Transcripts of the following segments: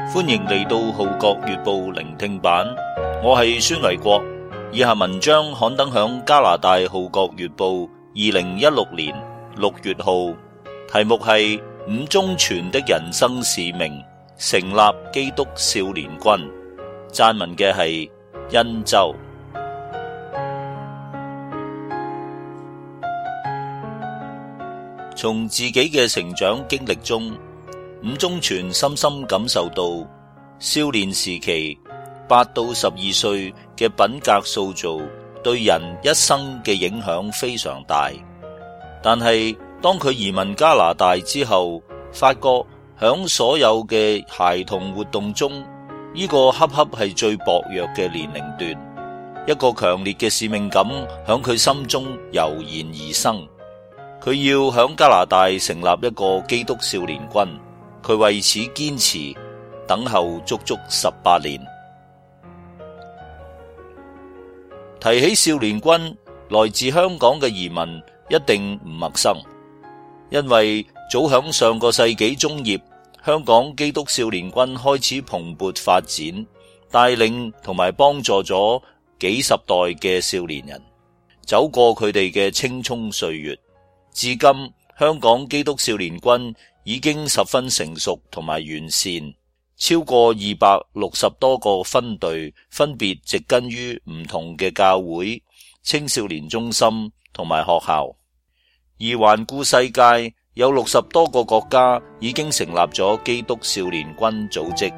歡迎嚟到《號角月報》聆聽版，我係孫維國。以下文章刊登響加拿大《號角月報》2016年6月號，題目係伍中全的人生使命，成立基督少年軍。撰文嘅係恩州。從自己嘅成長經歷中，伍中全深深感受到少年時期8到12歲嘅品格塑造對人一生嘅影響非常大。但係當佢移民加拿大之後，發覺響所有嘅孩童活動中，呢個恰恰係最薄弱嘅年齡段。一個強烈嘅使命感響佢心中油然而生，佢要響加拿大成立一個基督少年軍。佢為此堅持等候足足18年。提起少年軍，來自香港嘅移民一定唔陌生，因為早響上個世紀中葉，香港基督少年軍開始蓬勃發展，帶領同埋幫助咗幾十代嘅少年人走過佢哋嘅青蔥歲月。至今，香港基督少年軍已經十分成熟同埋完善，超過260多個分隊，分別植根於唔同嘅教會、青少年中心同埋學校。而環顧世界，有60多個國家已經成立咗基督少年軍組織。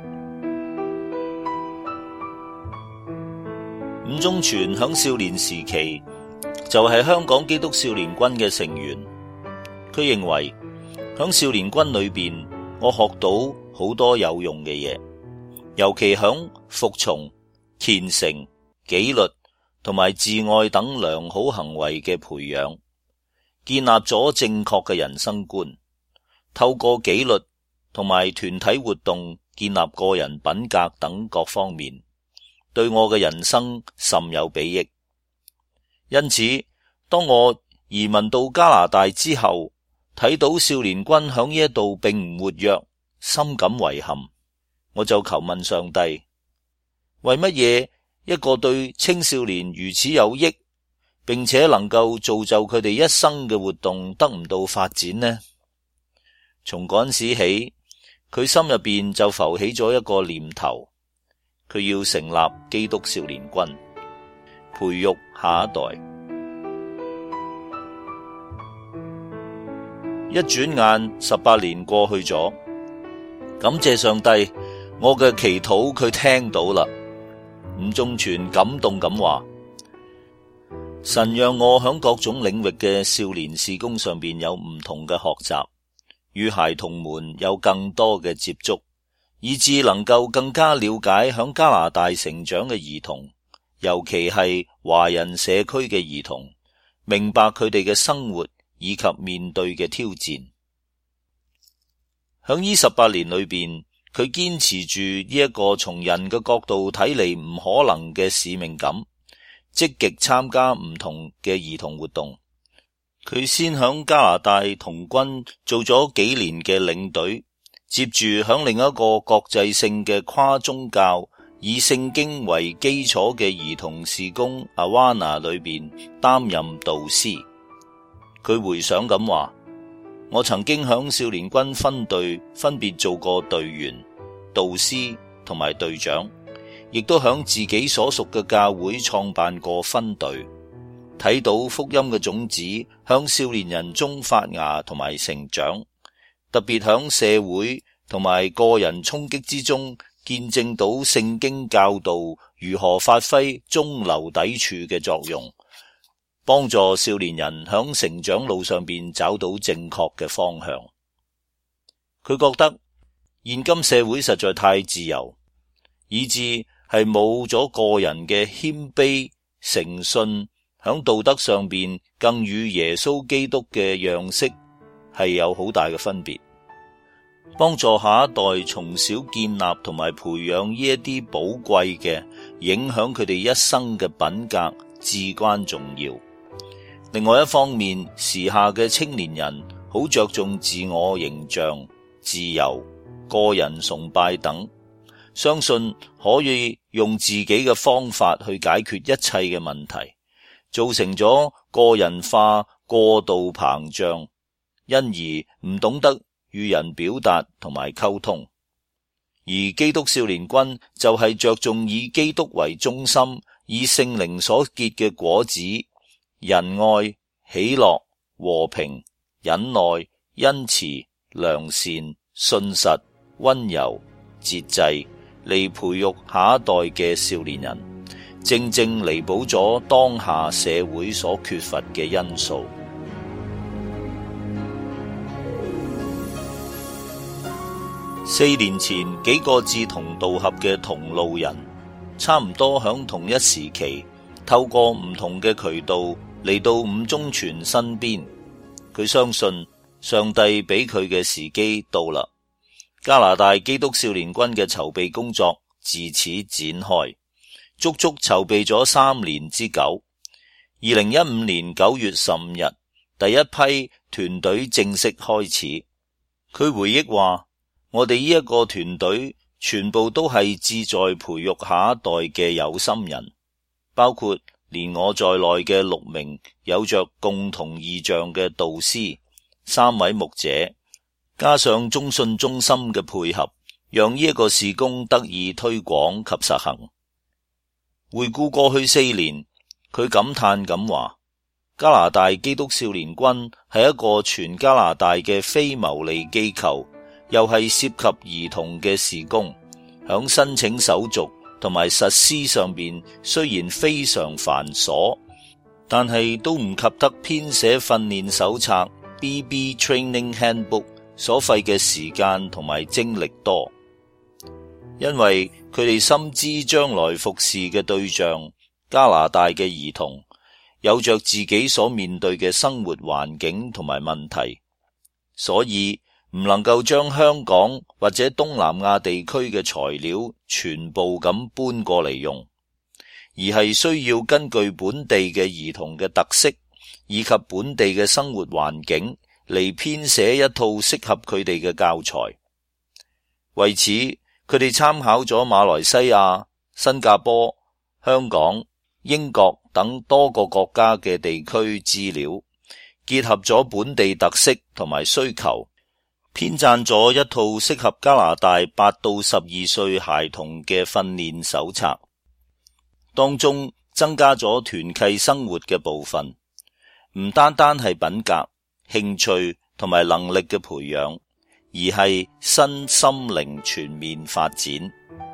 伍中全響少年時期就係香港基督少年軍嘅成員。佢認為響少年軍裏邊，我學到好多有用嘅嘢，尤其響服從、虔誠、紀律同埋自愛等良好行為嘅培養，建立咗正確嘅人生觀。透過紀律同埋團體活動，建立個人品格等各方面，對我嘅人生甚有裨益。因此，當我移民到加拿大之後，睇到少年軍響呢一度並唔活躍，深感遺憾。我就求問上帝，為乜嘢一個對青少年如此有益，並且能夠造就佢哋一生嘅活動得唔到發展呢？從嗰陣時起，佢心入邊就浮起咗一個念頭，佢要成立基督少年軍，培育下一代。一轉眼18年過去咗，感謝上帝，我嘅祈禱佢聽到啦。伍中全感動咁話：神讓我響各種領域嘅少年事工上邊有唔同嘅學習，與孩童們有更多嘅接觸，以致能夠更加了解響加拿大成長嘅兒童，尤其係華人社區嘅兒童，明白佢哋嘅生活以及面對嘅挑戰。響呢18年裏邊，佢堅持住呢一個從人嘅角度睇嚟唔可能嘅使命感，積極參加唔同嘅兒童活動。佢先響加拿大童軍做咗幾年嘅領隊，接住響另一個國際性嘅跨宗教以聖經為基礎嘅兒童事工 Awana 裏邊擔任導師。佢回想咁話：我曾經響少年軍分隊分別做過隊員、導師同埋隊長，亦都響自己所屬嘅教會創辦過分隊，睇到福音嘅種子響少年人中發芽同埋成長，特別響社會同埋個人衝擊之中，見證到聖經教導如何發揮中流砥柱嘅作用，幫助少年人響成長路上邊找到正確嘅方向。佢覺得現今社會實在太自由，以致係冇咗個人嘅謙卑、誠信，響道德上邊更與耶穌基督嘅樣式係有好大嘅分別。幫助下一代從小建立同埋培養呢一啲寶貴嘅影響佢哋一生嘅品格至關重要。另外一方面，時下嘅青年人好着重自我形象、自由、個人崇拜等， 相信可以用自己嘅方法去解決一切嘅問題，造成咗個人化過度膨脹，因而唔懂得與人表達同埋溝通。而基督少年軍就係着重以基督為中心，以聖靈所結嘅果子，仁愛、喜樂、和平、忍耐、恩慈、良善、信實、溫柔、節制，嚟培育下一代嘅少年人，正正彌補咗當下社會所缺乏嘅因素。4年前，幾個志同道合嘅同路人，差唔多響同一時期，透過唔同嘅渠道嚟到伍中全身邊。佢相信上帝俾佢嘅時機到啦。加拿大基督少年軍嘅籌備工作自此展開，足足籌備咗3年之久。2015年9月15日，第一批團隊正式開始。佢回憶話，我哋呢一個團隊全部都係志在培育下一代嘅有心人，包括連我在內嘅6名有着共同異象嘅導師、3位牧者，加上中信中心嘅配合，讓呢一個事工得以推廣及實行。回顧過去4年，佢感嘆咁話，加拿大基督少年軍係一個全加拿大嘅非牟利機構，又係涉及兒童嘅事工，響申請手續同埋實施上面雖然非常繁瑣，但係都唔及得編寫訓練手冊 BB Training Handbook 所費嘅時間同埋精力多。因為佢哋深知將來服侍嘅對象加拿大嘅兒童有着自己所面對嘅生活環境同埋問題，所以唔能夠將香港或者東南亞地區嘅材料全部咁搬過嚟用，而係需要根據本地嘅兒童嘅特色以及本地嘅生活環境嚟編寫一套適合佢哋嘅教材。為此，佢哋參考咗馬來西亞、新加坡、香港、英國等多個國家嘅地區資料，結合咗本地特色同埋需求，編撰咗一套適合加拿大8到12歲孩童嘅訓練手冊，當中增加咗團契生活嘅部分，唔單單係品格、興趣同埋能力嘅培養，而係身心靈全面發展。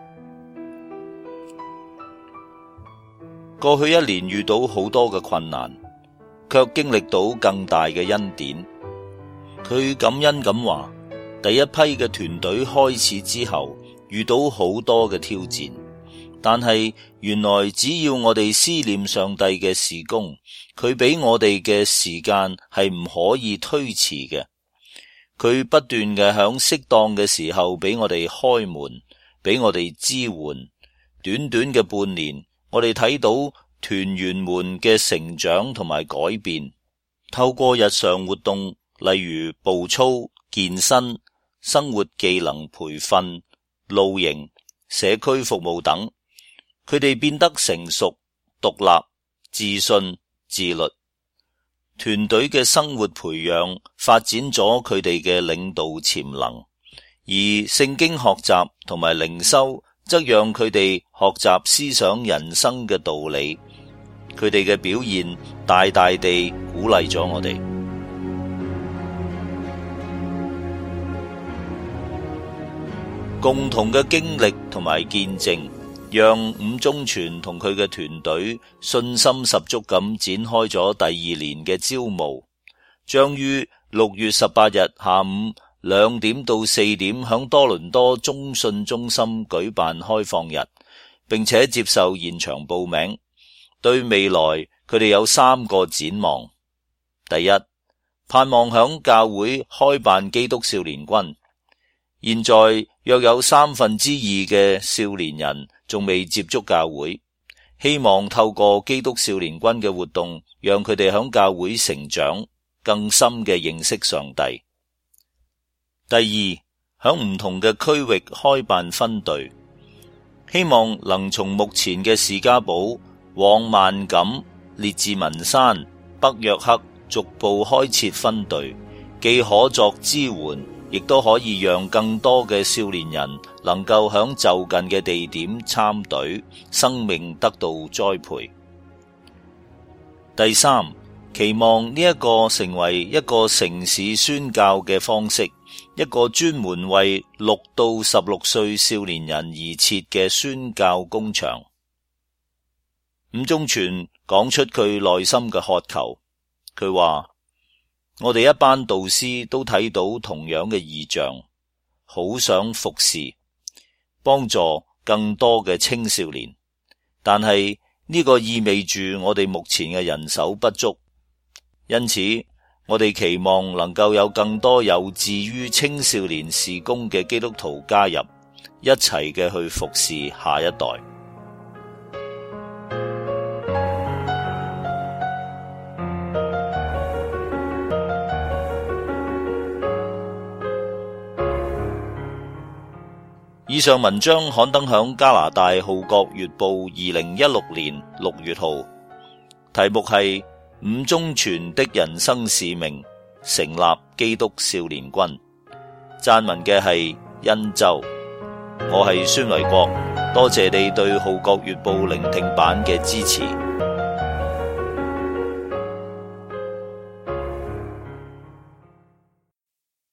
過去1年遇到好多嘅困難，卻經歷到更大嘅恩典。佢感恩咁話，第一批嘅團隊開始之後，遇到好多嘅挑戰，但係原來只要我哋思念上帝嘅事工，佢俾我哋嘅時間係唔可以推遲嘅。佢不斷嘅響適當嘅時候俾我哋開門，俾我哋支援。短短嘅半年，我哋睇到團員們嘅成長同埋改變，透過日常活動，例如步操、健身、生活技能培訓、露營、社區服務等，佢哋變得成熟、獨立、自信、自律。團隊嘅生活培養發展咗佢哋嘅領導潛能，而聖經學習同埋靈修則讓佢哋學習思想人生嘅道理。佢哋嘅表現大大地鼓勵咗我哋。共同嘅經歷同埋見證，讓伍中全同佢嘅團隊信心十足咁展開咗第2年嘅招募，將於6月18日下午2點到4點響多倫多中信中心舉辦開放日，並且接受現場報名。對未來佢哋有3個展望。第一，盼望響教會開辦基督少年軍。現在約有2/3嘅少年人仲未接觸教會，希望透過基督少年軍嘅活動，讓佢哋響教會成長，更深嘅認識上帝。第二，響唔同嘅區域開辦分隊， 希望能從目前嘅士嘉堡往萬錦、列治文山、北約克逐步開設分隊，既可作支援，亦都可以讓更多嘅少年人能夠響就近嘅地點參隊，生命得到栽培。第三，期望呢一個成為一個城市宣教嘅方式，一個專門為6到16歲少年人而設嘅宣教工場。伍中全講出佢內心嘅渴求，佢話：我哋一班導師都睇到同樣嘅異象，好想服侍，幫助更多嘅青少年，但係呢個意味住我哋目前嘅人手不足，因此我哋期望能夠有更多有志於青少年事工嘅基督徒加入，一齊嘅去服侍下一代。以上文章刊登響加拿大《號角月報》2016年6月號，題目係伍中全的人生使命，成立基督少年軍。撰文嘅係恩州，我係孫維國，多謝你對《號角月報》聆聽版嘅支持。